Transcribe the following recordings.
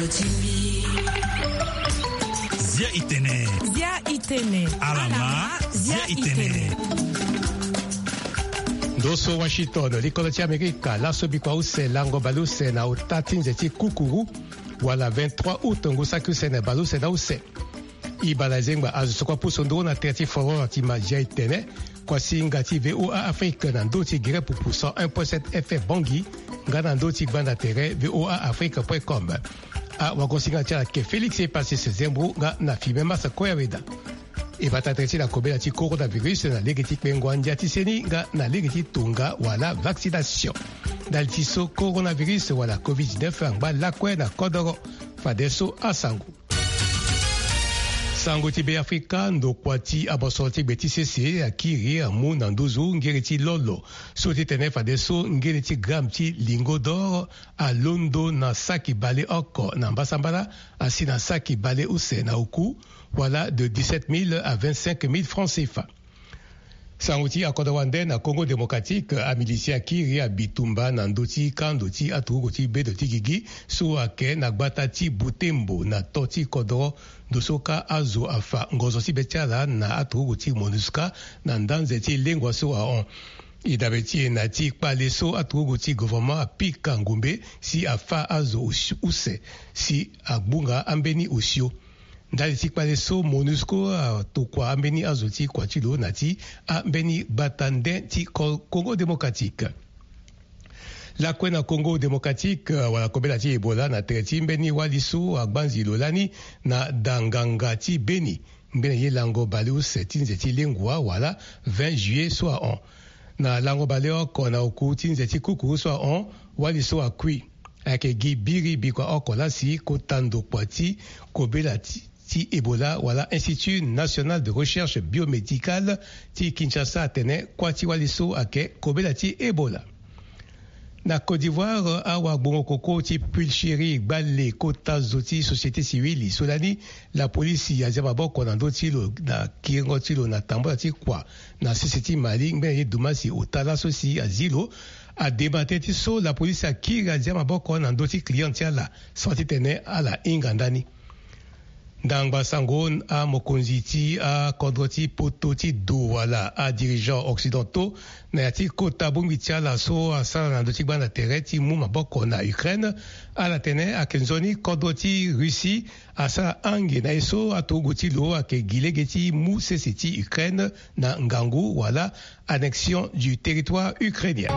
Zia Itene. Alama Zia Itene. Doso Washington, l'École America, la Sobikwa Use, Lango Baluse, na Utatin Zeti Kukuru, wala 23 août, Ngosaku Sene Baluse na Use. Ibalazengba azusokwa pusondo na 30 foro atima Zia Itene, kwa singati VOA Afrique na ndoti gire pour 101.7 FM Bangui, ngana ndoti banda tere VOA Afrique.com. A wakosinga tia ke Félix est passé ce zembro nga na filme masa koyaweda. E batatresi la kobela ti coronavirus na legeti pengwandia tiseni nga na legeti tunga wala vaccination. Dal tiso coronavirus wala COVID-19 angba lakwe na kodoro fadeso asangu. Sango ti be Afrika ndo kwati abosoti beti sese akiri amu na ndozo ngereti lolo. Soti tene fadeso ngereti gram ti lingo d'or a londo na saki bale oko na mbasambala asi na saki bale use na uku voilà de 17 000 à 25 000 francs CFA. Sanguti akodawande na Congo démocratique a milicia akiri a bitumba na ndoti kandoti atugoti bedoti gigi so ake na gbatati butembo na toti kodoro dosoka azo afa ngozosi betala na atugoti monuska na ndanzeti lengwa so a on. Idabeti na ti paleso atugoti gouvernement apika ngumbe si afa azo use si agbunga ambeni usio. Ndali ti paleso MONUSCO tokwa ambeni azoti kwa tilo nati ambeni batande ti Congo démocratique. La kwena Congo démocratique wala kobela ti Ebola na treti mbeni waliso agbanzi lolani na danganga ti beni mbeni ye lango baleus tinze ti lengua wala 20 juillet soit on. Na lango baleo kona oku tinze ti kuku soit on waliso akui ake gi biri bikwa okola si kotando kwati kobela ti Ebola wala Institut National de Recherche Biomédicale ti Kinshasa atene kwati waliso ake kobela ti Ebola. Na Côte d'Ivoire awa bongo koko ti pulcheri gbale kota zoti société civile solani la police ya jaba boko na ndoti lo na kirengo ti lo na tambo ti kwa na société Mali ngbe dumasi otala sosi azilo a débatté ti so la police a kira jaba boko na ndoti client ti ala sorti tene ala ingandani. Dangba sangon a mokonzi ti a kodroti poto ti do wala a dirigeants occidentaux na yati kota bungi ti ala so a sala na ndoti gbana tere ti mu maboko na Ukraine ala tene a kenzoni kodroti Russie a sala ange na eso a togo ti lo a ke gilege ti mu sese ti Ukraine na ngangu wala annexion du territoire ukrainien.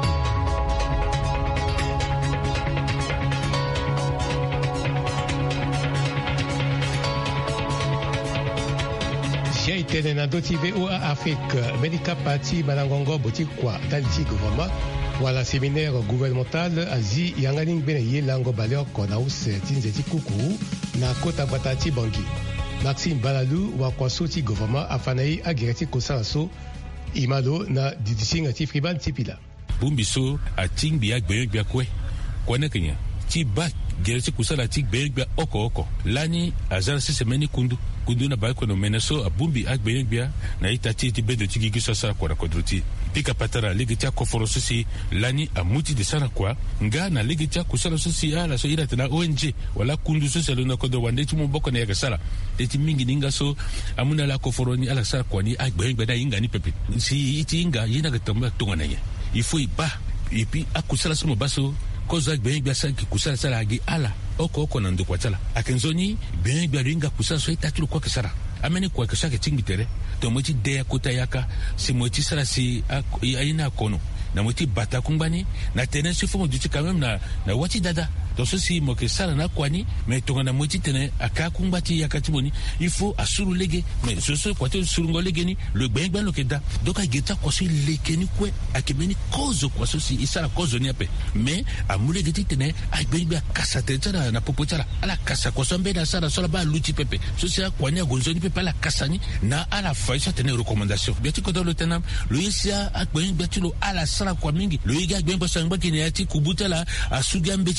Zia Itene na ndoti VOA Afrique Medica Parti Malangongo Botikwa daliti gouvernement wala séminaire gouvernemental azi yangani bene ye lango baleo kona use tinzeti kuku na kota batati bangi. Maxime Balalu wa kwasoti gouvernement afanai agireti kosalaso imalo na didisinga ti friban tipila. Bumbiso ating biak bayek biakwe kwana kenya ti bak gereti kusala tik bayek oko lani azara semeni kundu na ba kono menaso abumbi akbeyen bia na itati ti bedo ti gigi sasa kwa kodruti pika patara legetia koforo sosi lani amuti de sana kwa nga na legetia kusala sosi ala so ira tena ONG wala kundu sosi alona kodo wande ti mboko na yakasala eti mingi ninga so amuna la koforo ni ala sala kwa ni akbeyen beda inga ni pepe si iti inga yina gatamba tongana ye ifo ipa ipi akusala somo baso koza akbeyen bia sanki kusala sala agi ala oko na ndo kwatala akenzoni ben gbaringa kusa so itatu kwa kisara amene kwa kisaka tingitere to moti de kota yaka si moti sara si aina kono na moti bata kumbani na tene si fomo duti quand même na wati dada to so si mo kisara na kwani me to na moti tene aka kumbati yakati boni il faut asuru lege mais so kwato surungo lege ni le ben lo keda donc a geta ko si lekeni kwe akimeni kozo kwa so si isara kozo ni ape mais amule geti tene a ben kasa tena na popotala ala kasa ko sombe na sara sola ba luti pepe so si kwani agonzoni pepe ala kasani na ala faisa tene recommandation beti ko do le tena lo isia akben beti lo ala sara kwa mingi lo iga ben bosangba kini ati kubutala asuga mbeti pepe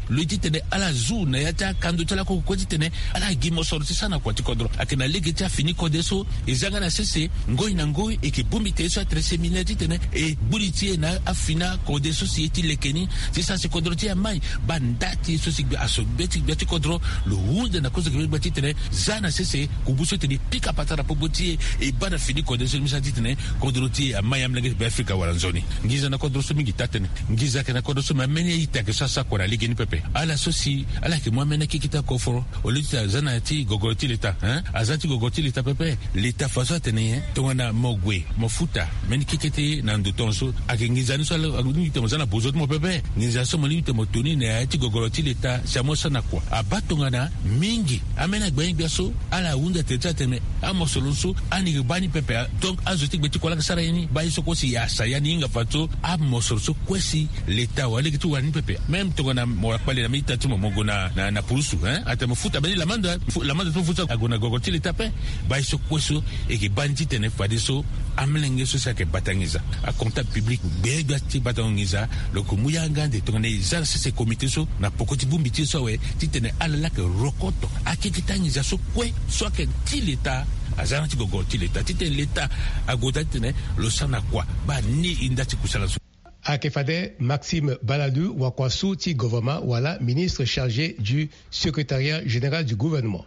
le dit tene ala zuna ya ta kando tala ko ko tene ala gimo sorti sana kwa tikodro akena lege ta fini kodeso ezanga na sese ngoi na ngoi e ke bumbi te so tre séminaire tene e buliti na afina kodeso si eti lekeni c'est ça c'est kodro ti amai bandati so sigbe aso beti kodro le hunde na kozo ke beti tene zana sese kubuso tene pika patara poboti e bana fini kodeso misa tene kodro ti amai amlege be Afrika waranzoni ngiza na kodro so mingi tatene ngiza ke na kodro so mamene ita ke sasa kwa lege ni pepe ala sosi ala ke moi mena kikita koforo olita zana ti gogoti leta azati gogoti leta pepe leta faso tene tongana mogwe mofuta meni kikete na ndotonso akengiza ni so ni temozana bozot mo pepe ngiza so mo limite motoni na ti gogoti leta chamosa na kwa abatongana mingi amena gbe so ala unda teta teme amosolonso ani bani pepe donc azoti beti kola sara yini bayi so ko si ya sayani inga fato amosolonso kwesi leta wale kitu wani pepe même tongana mo pale na mita tu mo gona na purusu ata mofuta bani la manda to futa agona gogoti leta pe bayi so kweso e ke bandi tene fadiso amlenge so sa ke batangiza a comptable public bega ti batangiza le kumuya ngande tongana za se comité so na pokoti bumbiti so we ti tene ala ke rokoto akikitangiza so kwe so ke ti leta azana ti gogoti leta ti tene leta agota tene lo sana kwa ba ni indati kusala so Akefade Maxime Baladou Wakwasu ti gouvernement wala ministre chargé du secrétariat général du gouvernement.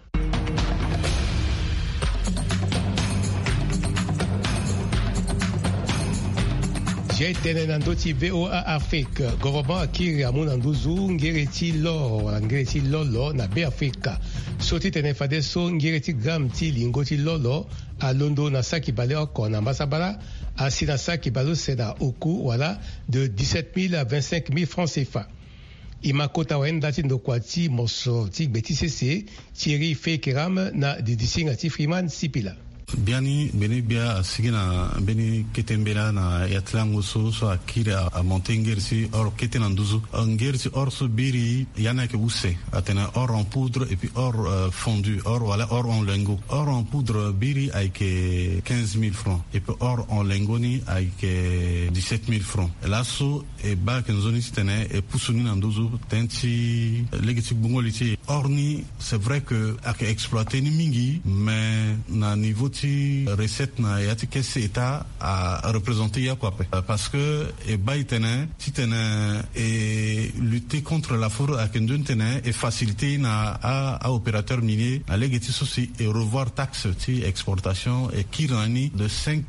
J'ai tenenando ti VOA Afrique gouvernement akiri amunanduzu ngereti lolo na be Afrika soti tene fade so ngereti gram ti lingo ti lolo a Londo na saki bale oko na Masabala a Sinasa qui balo sena oku voilà de 17 000 à 25 000 francs CFA. Imakota wenda ti ndokwati moso ti beti cc Thierry Fekeram na didisinga ti Freeman Sipila. Biani beni bia sigina beni ketembela na yatlango so akira a montengersi or ketenanduzu ngersi or so biri yana ke use atena or en poudre et puis or fondu or voilà or en lingot or en poudre biri ay ke 15 000 francs et puis or en lingoni ay ke 17 000 francs là so e ba kenzoni tene e pusuni nanduzu tenti legiti bungoliti orni c'est vrai que ak exploiter ni mingi mais na niveau recette na yati kese eta a représenter ya quoi parce que e baitene titene et lutter contre la fraude à kendun tene et faciliter na à opérateur minier à legeti souci et revoir taxe ti exportation et kirani de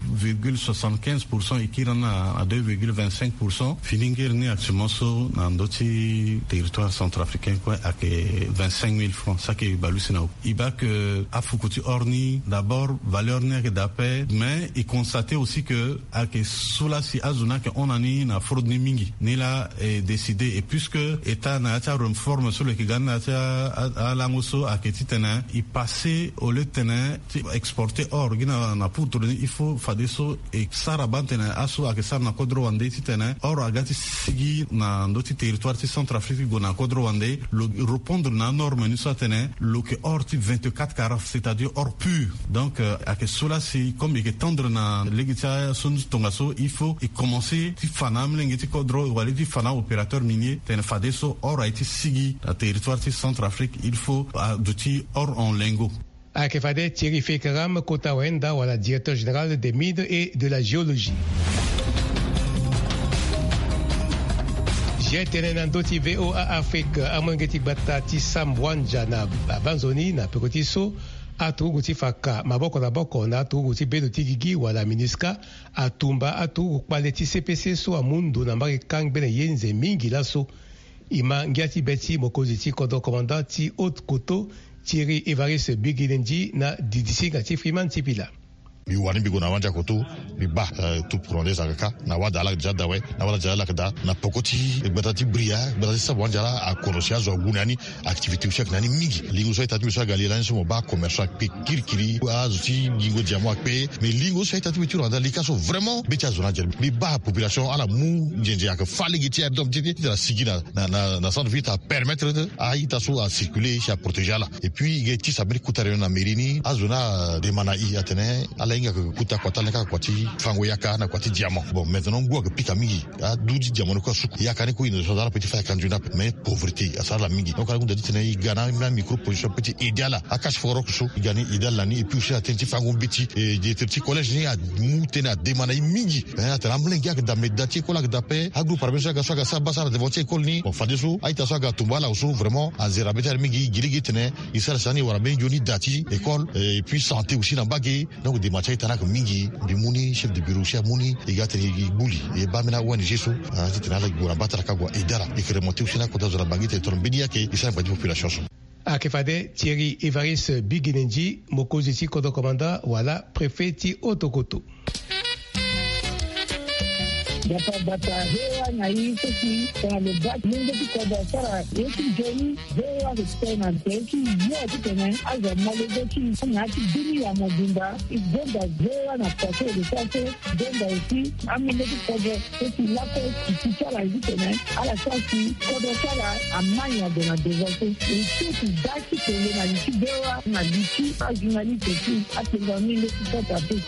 5,75% et kirana à 2,25% finingirni actuellement so na ndoti territoire centrafricain quoi à 25 000 francs ça qui balusina iba que afukuti orni d'abord valeur n'est que d'appel mais il constatait aussi que à que cela si azuna que on a ni na fraude ni mingi ni là est décidé et puisque état na ta réforme sur le kigana à la mosso à que titena il passait au lieu tena exporter or gina na pour il faut faire des so et sarabantena aso à que ça na kodro wande titena or agati sigi na ndoti territoire ti centrafrique gona kodro wande le répondre na norme ni so tena le que or ti 24 carats c'est-à-dire or pur donc à que cela c'est comme il est tendre na legitia son tongaso il faut et commencer ti fanam lengeti kodro wali ti fana opérateur minier ten fadeso or a été sigi na territoire ti Centrafrique il faut d'outils or en lingot. Akefade Thierry Fekeram Kota Wenda wala directeur général des mines et de la géologie. J'ai tenenando ti VOA Afrique amangeti batati Sambwanja na Banzoni na Pekotiso atugu ti faka maboko na boko na atugu ti bedo ti gigi wala miniska atumba atugu kwale ti CPC so amundu na mbaki kang bene yenze mingi laso ima ngiati beti mokozi ti kodo commandant ti haute koto Thierry Evariste Bigilendi na didisinga ti Freeman Tipila. Mi wani bigo na wanja koto mi ba tu pronde sakaka na wada ala jada we na wada jala kada na pokoti betati bria betati sabwanja a konosia zo gunani activité chek nani migi lingo so itatu so galela so ba commerçant pe kirkiri azuti lingo diamo pe mais lingo so itatu tu randa likaso vraiment betia zona jel mi ba population ala mu njenje ak fali giti dom jiti de la sigina na centre vite à permettre à itaso à circuler à protéger là et puis geti sabri kutare na merini azona de manai atene ala inga kuta kwata leka kwati fango yaka na kwati diamant. Bon, maintenant ngwa pika mingi a douji diamant ko suku yaka ne ko ino so dala petit fa kanjuna mais pauvreté a sala mingi. Donc ala ngunda ditene igana na micro position petit idéal a cache foro ko igani idéal la ni et puis chez atenti fango biti et des petits collèges ni a mutena demana mingi. A trembler gak da medati ko la da pe agru parbenja ga soga sabasa de voter école ni bon fadeso aita soga tumbala oso vraiment a zera beter mingi girigi tene isara sani wara ben joni dati école et puis santé aussi na bagé donc des matières tanak mingi de muni chef de bureau chef muni et gatri buli et bamina wani jesu a titana la gura batara kagwa idara et que remonter aussi na ko da bagé te trombinia ke isara pas de population. Akefade Thierry Evaris Biginenji mokoziti kodo commandant wala préfet ti Otokoto. Data hewa na hii sisi kwa lebaki mungu tukoda sara yeki jeni hewa kutena teki yote tena aza malezeki ngati dini ya mobimba igonda hewa na pase de pase denda usi amile tukoda sisi lapo kichara hivi tena ala sasi koda sara amanya de na devote sisi daki tele na lichibewa na lichi ajunali teki atenga mile tukoda teki.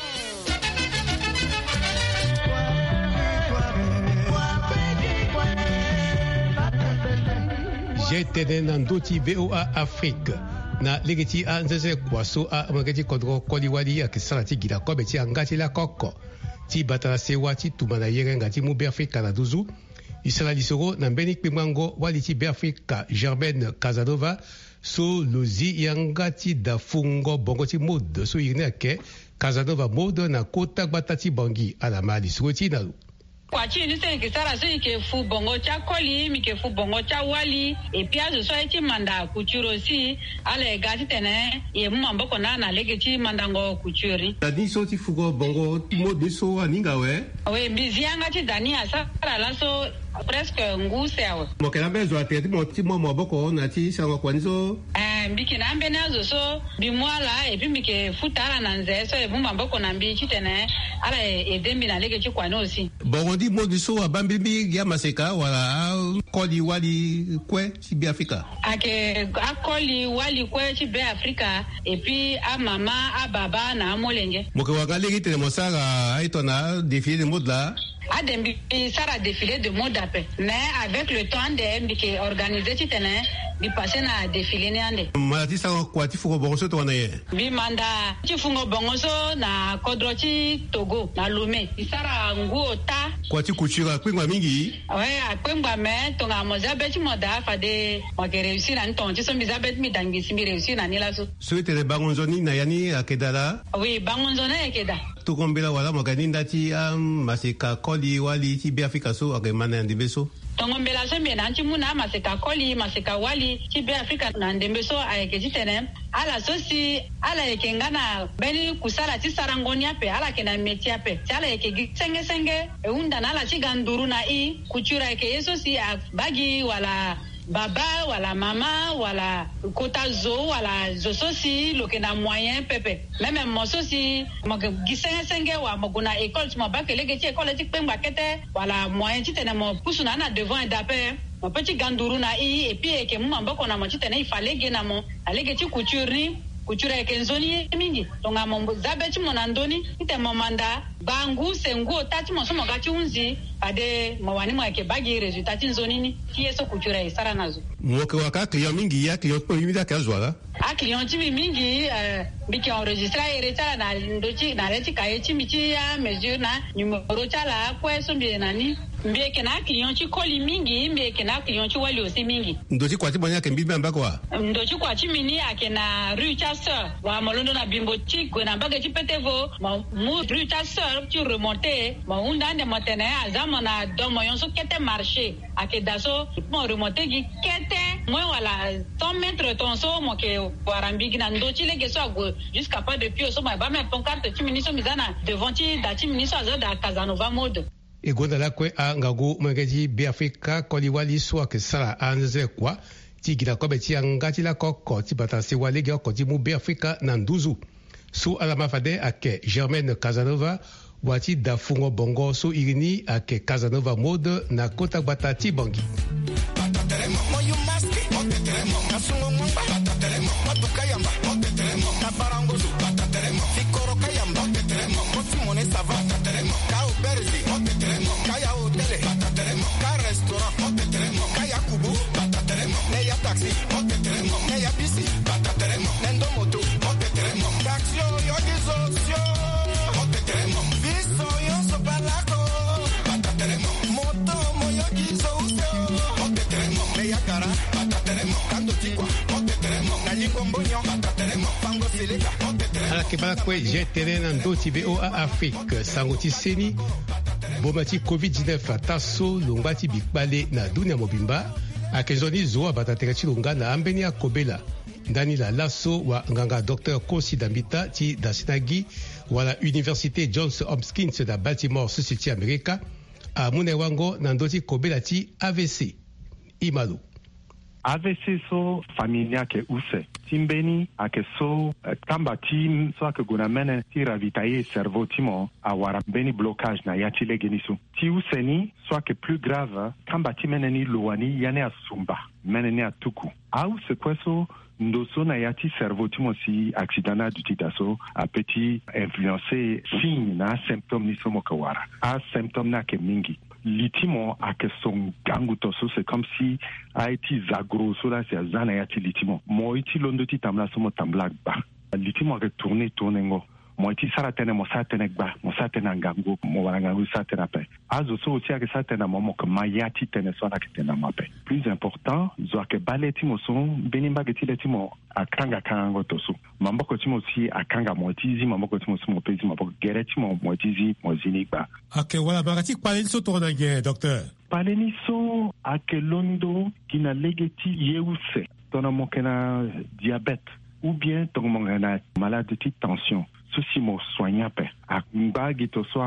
Jetene nandoti VOA Afrique na legeti a nzeze kwaso a mageti kodro koliwali ya kisalati gida kobe ti angati la koko ti batala sewa ti tumana yere ngati mu be Afrique na duzu isala lisoro na mbeni kpimwango wali ti be Afrique Germaine Casanova so lozi yangati da fungo bongo ti mode so irine ke Casanova mode na kota gbatati bangi ala mali suoti na kwa chini sene kisara sene ke fu bongo cha koli mi ke fu bongo cha wali e pia zo so eti manda kuchuro si ale gati tene e mumambo kona na lege ti mandango kuchuri tadi so ti fugo bongo mo de so aninga we mbizianga ti dani asara la so presque ngusewa mo kena bezo ateti mo ti mo boko na ti sango kwanizo mbiki na mbe nazo so bimwala e puis ke futala na nze so e mumambo kona mbi ti tene ala e dembi na lege ti kwanosi bongo di mo di so abambibi ya maseka wala koli wali kwe ti be Afrika ake akoli wali kwe ti be Afrika et puis a mama a baba na molenge mo ke waka legi tene mo sara aito na défilé de mode là Adembi sara défilé de mode après mais avec le temps de mbike organiser ti tene bi passer na défilé ne ande malati sa ko ti fugo bongo so to na ye bi manda ti fungo bongo so na kodro ti Togo na Lomé isara nguo ta ko ti kuchira kwingwa mingi akwengwa me tonga mozabe ti moda fa de mo ke réussir na nton ti so mizabet mi dangi simi réussir na nila so so tele bangonzo ni na yani akedala oui bangonzo na ekeda to kombela wala mo ganinda ti maseka koli wali ti be Afrika so agemana ndimbe so tongombela so mbe na ntimuna maseka koli maseka wali ti be Afrika na ndembe so ayeke ti tene ala so si ala yeke nga na beni kusala ti sarangoni ape ala yeke na meti ape ti ala yeke gi senge e hunda na ala ti ga nduru na i kucura yeke ye so si bagi wala baba wala mama wala kota zo wala zo so si loke na moyen pepe même mo so si mo gisenge wa mo guna école ti mo ba ke lege ti école ti pemba kete wala moyen ti tene mo pusuna na devant et d'après mo petit ganduru na i et puis ke mo mboko na mo ti tene ifalege na mo alege ti kuchura yeke nzoni mingi tonga mo zabe ti mo na ndoni ite mo manda bangu sengu tati mo so mo ga ti unzi ade mo wani mo yeke bagi résultat ti nzoni ni ti yeso kuchura e sara nazo mo ke waka client mingi ya client ko yimida ka zwala a client ti mingi biki enregistrer ere tala na ndochi na leti ka ti mi ti ya mesure na numéro tala ko so mbi na ni mbi ke na client ti koli mingi mbi ke na client ti wali aussi mingi ndochi kwa ti bonya ke mbi mbamba kwa ndochi kwa ti mini ake na rue Chasseur wa molondo na bimbo ti gona baga ti petevo mu rue Chasseur ti remonter mo unda nde motene azama na domo yon so kete marché ake daso mo remonter gi kete mo wala 100 mètres ton so mo ke warambi na ndochi lege so ago jusqu'à pas de pied so ma ba me pancarte ti mini so mizana devant ti da ti mini so azoda Casanova mode e gonda la kwe a ngago mwengeji be Afrika koliwali so ke sala anze kwa ti gida kobe ti angati la koko ti batase wale ge ko ti mu be Afrika na nduzu so ala mafade ake Germaine Casanova wati da fungo bongo so irini ake Casanova mode na kota batati bangi Kebala kwe jetene na ndoti VOA Afrique sangoti seni bomati COVID-19 taso longati bikbale na dunia mobimba akezoni zo abatateka chilunga na ambeni akobela ndani la laso wa nganga Dr. Kosi Dambita ti dasinagi wala Université Johns Hopkins na Baltimore Society America a mune wango na ndoti kobela ti AVC Imalo AVC so familia ke use timbeni ake so tamba tim so ake guna mene ti ravitailler cerveau timo awara beni blocage na yati legeni so ti useni so ake plus grave tamba ti mene ni loani yane asumba mene ni atuku au se kweso ndoso na yati cerveau timo si accident na dutita so a petit influencer signe na symptôme ni so mokawara a symptôme na ke mingi litimo ake son gangu toso c'est comme si a été zagro so la c'est zana yati litimo mo iti londo ti tamla so mo tambla ba litimo ake tourner ngo mo iti saratene mo satene gba mo satene ngangu mo wangangu satene pe azo so ti ake satene mo ke mayati tene so na ke tena mape plus important zo ake baleti mo so benimba ke ti letimo akanga kango toso mamboko timo si akanga motizi mamboko timo si mo pezi mamboko gereti mo motizi mo zinigba ake wala bagati kwaleni so to na ge docteur paleni so ake londo kina legeti yeuse tona mokena diabète ou bien tona mokena malade de tension ceci mo soigna pe a mbagi to so a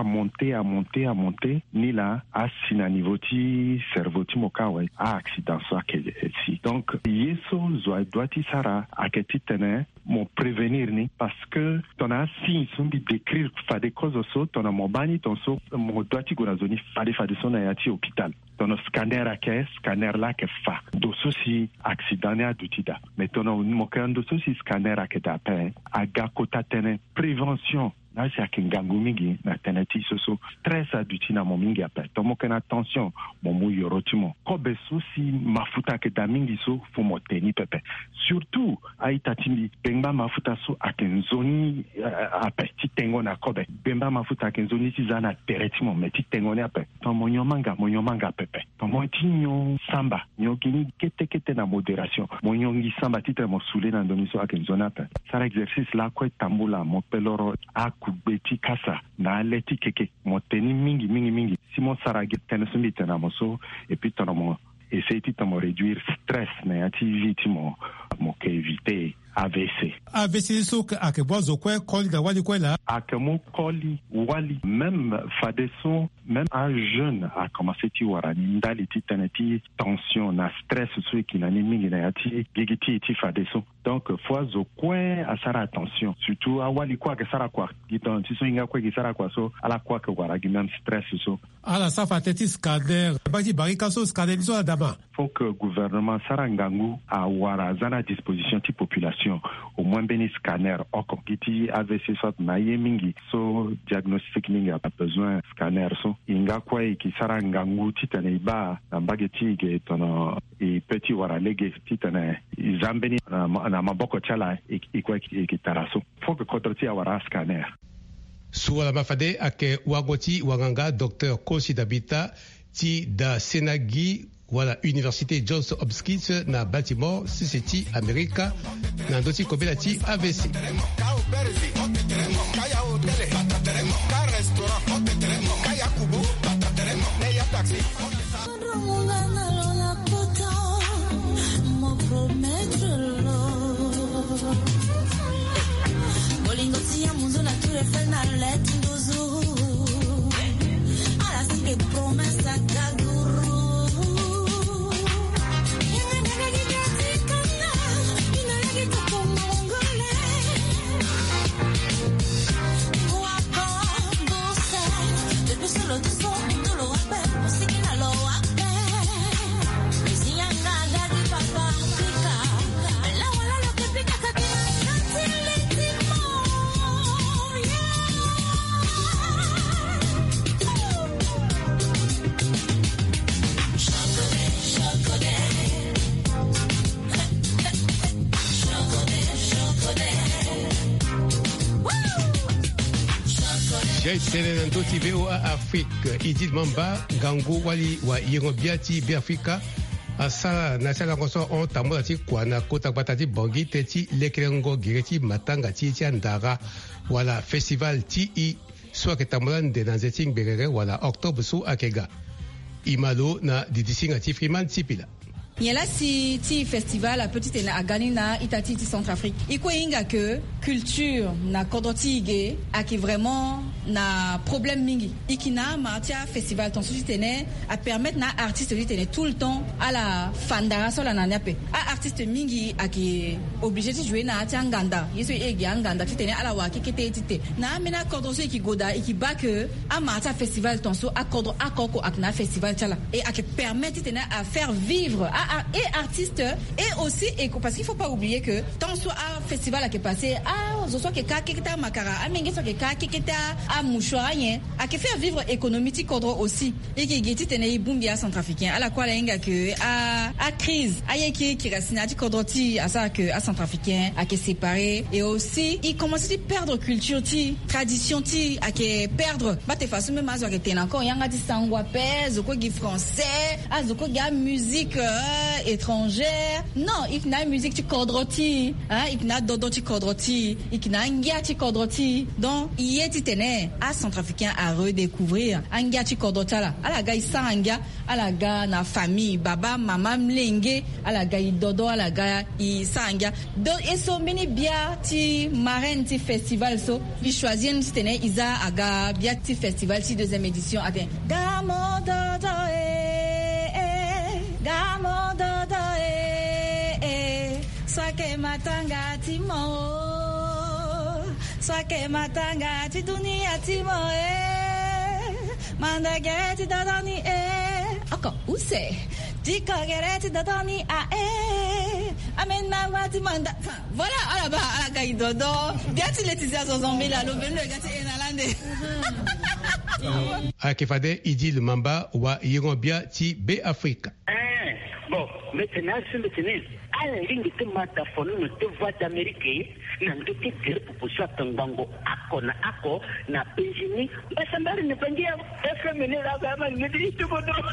monter ni la a sina niveau ti cerveau ti mo kawe a accident so ke si donc yeso zo doit ti sara a ke ti tene mo prévenir ni parce que ton a si son bi décrire fa des causes so ton mo bani ton so mo doit ti gona zoni fa de son ya ti hôpital ton scanner la ke fa do so si accident a dutida mais ton mo kan do so si scanner a ke da pe a ga kota tene prévention na si akingangu mingi na teneti soso stress aduti na mo mingi ape tomo kena tension mo mu yorotimo kobe so si mafuta ke da mingi so fo mo teni pepe surtout aitatimi bemba mafuta so akenzoni ape ti tengo na kobe bemba mafuta akenzoni ti zana teretimo me ti tengo ne ape tomo nyomanga pepe tomo ti nyo samba nyo gini kete na modération mo nyongi samba ti te mo sule na ndoni so akenzona ape sara exercice la ko tambula mo peloro kubeti kasa na aleti keke moteni mingi simo saragi tenesumbi tena moso et puis tono essayer de réduire stress na yati vitimo mo ke éviter AVC so ake bozo kwe koli da wali kwela ake mo koli wali même fadeso même un jeune a commencé ti warani ndali ti teneti tension na stress so ki na mingi na yati gigiti ti fadeso donc fois zo kwe asara attention surtout awali kwa ke sara kwa giton ti so inga kwa ke sara kwa so ala kwa ke waragi même stress so ala safa teti scanner bati barika so scanner so adama faut que gouvernement sara ngangu a wara zana disposition ti population au moins béni scanner oko kiti AVC soit na yemingi so diagnostic mingi a besoin scanner so inga kwa ki sara ngangu titane ba mbageti ke tono e petit wara lege titane zambeni na maboko chala ikwa ki taraso faut que kontroti wara scanner suala mafade ake wagoti wanganga Dr. Kosi Dambita ti da Senagi wala Université Johns Hopkins na Baltimore Society America na ndoti kobela ti AVC Jai Tenenanto ti VOA Afrique Idil Mamba Gango wali wa Irobia ti Biafrika asa na sala koso on tambola ti kwana kota batati bongi teti lekrengo gireti matanga ti ndara wala festival ti I soit que tambola de nanzeting berere wala octobre so akega imalo na didisinga ti Freeman Tipila. Yela si ti festival a petit na agani na itati ti Centrafrique. Iko inga que culture na kodoti ige aki vraiment na problème mingi. Ikina martia festival ton suji tene a permettre na artiste li tene tout le temps à la fandara so la naniape. A artiste mingi aki obligé de jouer na ti nganda. Yeso ege nganda ti tene ala wa kekete tite. Na mena kodonso iki goda iki ba que a martia festival ton so akodro akoko akna festival tala et aki permettre tene à faire vivre et artistes et aussi parce qu'il faut pas oublier que tant soit un festival qui est passé soit que kakita makara amingi soit que kakita a mouchoirien a que faire vivre économie ti kodro aussi et qui geti tenei bumbia centrafricain à la quoi l'inga que a crise ayeki qui racine ti kodro ti à ça que à centrafricain a que séparé et aussi il commence à perdre culture ti tradition ti a que perdre ba te façon même azo que ten encore yanga ti sangwa pèse ko gi français azoko ga musique étrangère non il na musique ti kodroti il na dodo ti kodroti il na ngia ti kodroti donc il est tene à centrafricain à redécouvrir ngia ti kodrotala ala ga isanga ala ga na famille baba mama mlenge ala ga dodo ala ga isanga donc et so mini bia ti marraine ti festival so il choisir ti tene isa aga bia ti festival ti deuxième édition aten gamo dodo gamo dodo swake matanga ti mo swake matanga ti dunia ti mo mandage ti dodoni encore où c'est ti kogere ti dodoni amen mama ti manda voilà ala ba ala ga dodo dia ti Laetitia Zozombe la lo benu ga ti enalande akifade Idil Mamba wa Irobia ti Be Africa. Bon, maintenant, c'est le tennis. À la ligne de Matafon, nous te voix d'Amérique, nous te dire pour ça, Tangango, Ako, na Péjini, mais ça m'a ne pas dire, efféminé la gamme, me dit tout le monde.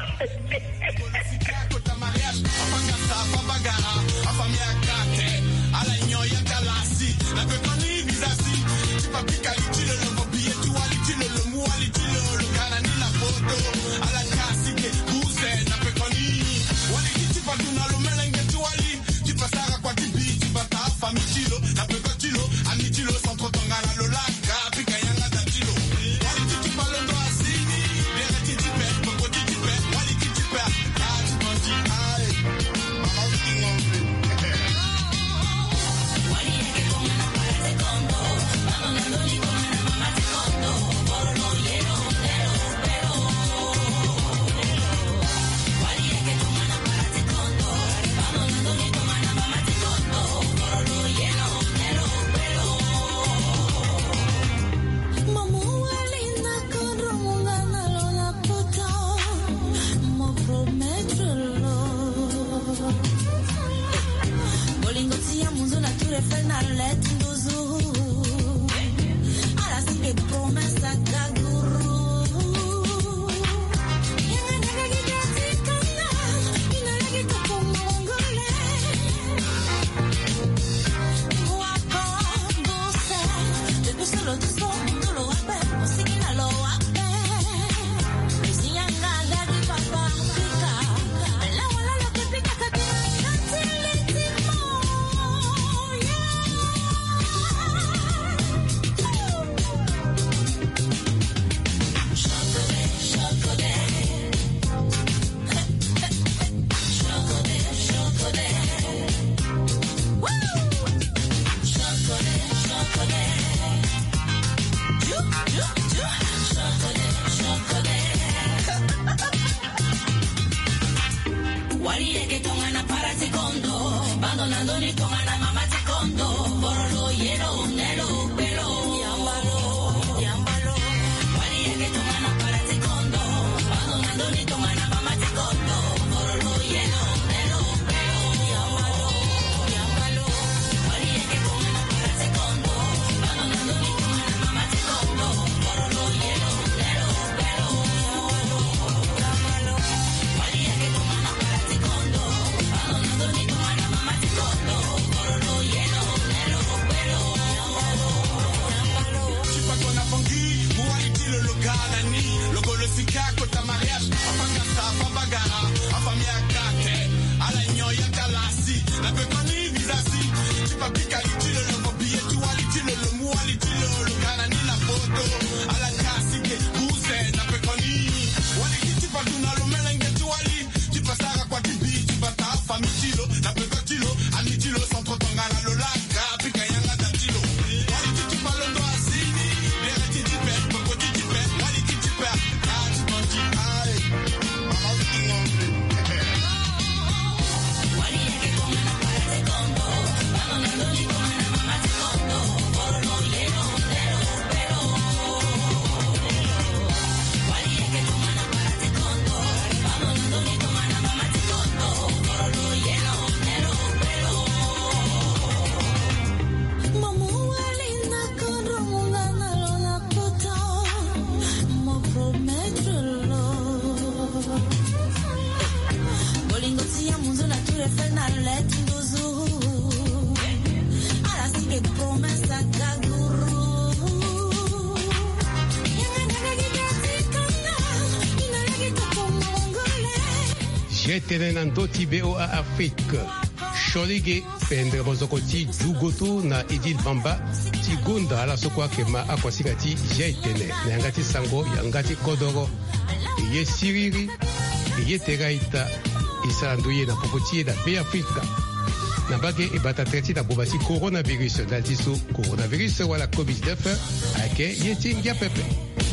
Tenen doti BOA Afrique. Cholige pendre mozokoti Dugoto na Idil Bamba ti gunda ala sokwa kema akwasingati jaitene nyangati sango yangati kodoro ye siriri ye teraita isaranduye na popoti da be Afrika na bage ebata treti na bobasi coronavirus na tiso coronavirus wala COVID-19 ake ye tingia pepe.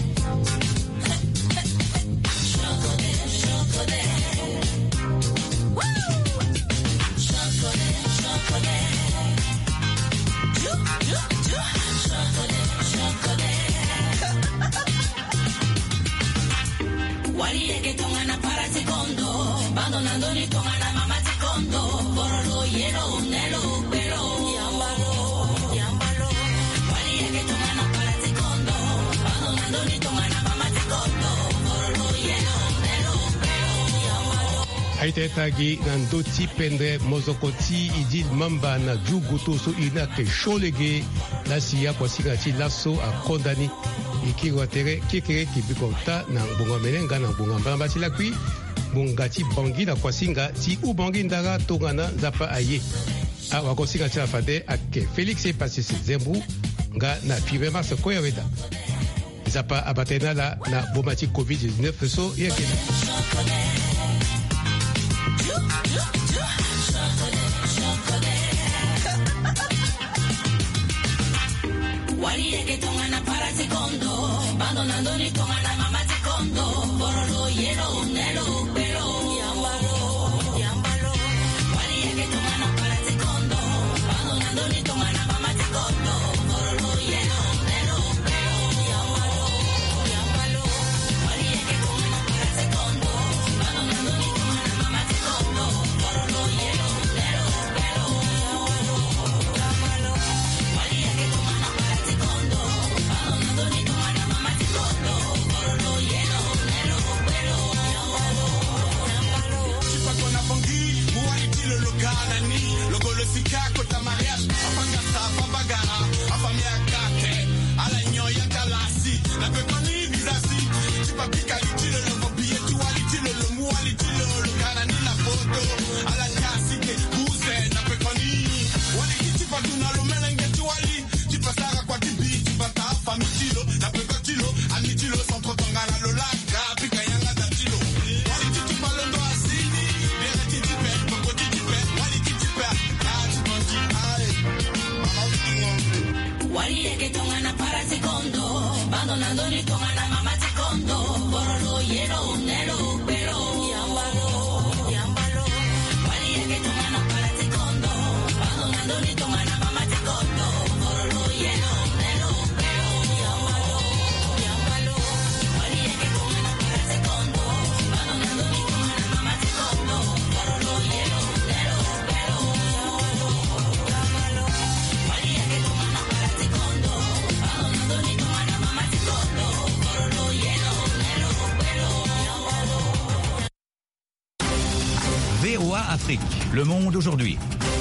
Aitetagi nandoti pendre mozokoti Idil Mamba na Dugoto so ina ke Cholege la siya kwa singati laso a kondani ikiwatere kikere kibikonta na bunga melenga na bunga mbamba silakwi bungati bangi na kwa singa ti ubangi ndara tongana zapa aye a wakosinga tia fade ake Felix e pasisi zembu nga na fibre mars koya weda zapa abatena la na bomati COVID-19 so yeke VOA Afrique, le monde aujourd'hui.